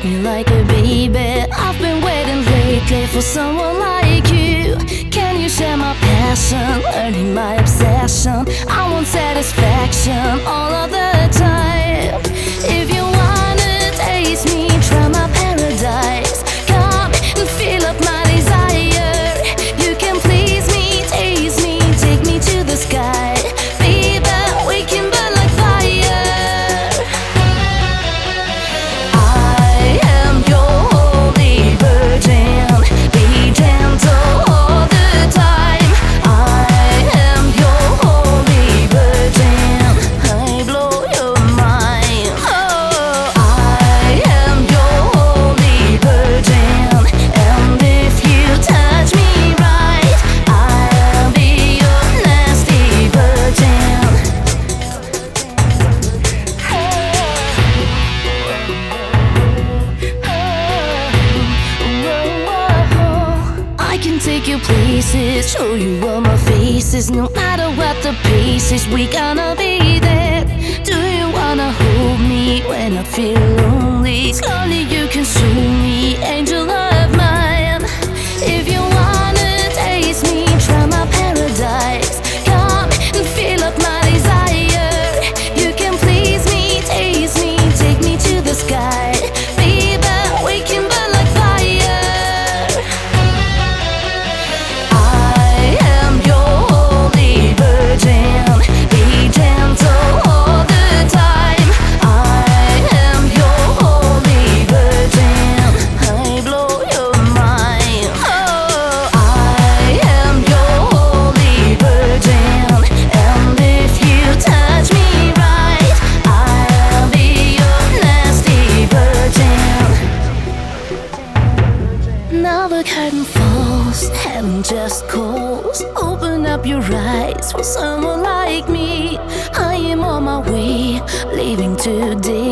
me like a baby. I've been waiting lately for someone like you. Can you share my passion, earning my obsession? I want satisfaction all of the time. If you wanna taste me, try my paradise. Come and fill up my desire. You can please me, tease me, take me to the sky. Baby, we can burn like fire. I am your holy virgin. Be gentle all the time. I am your holy virgin. I blow your mind. Oh, I am your holy virgin. And if you touch me right, I'll be your nasty virgin. I can take you places, show you all my faces. No matter what the pace is, we gonna be there. Do you wanna hold me when I feel lonely? Slowly you consume me, angel of mine. If you wanna taste me, try my paradise. Come and fill up my desire. You can please me, taste me, take me to the sky. Baby, we can burn like fire. I am your holy virgin. Be gentle all the time. I am your holy virgin. I blow your mind. Oh, I am your holy virgin. And if you touch me right, I'll be your nasty virgin. Now the curtain falls, heaven just calls. Open up your eyes for someone like me. I am on my way, leaving today.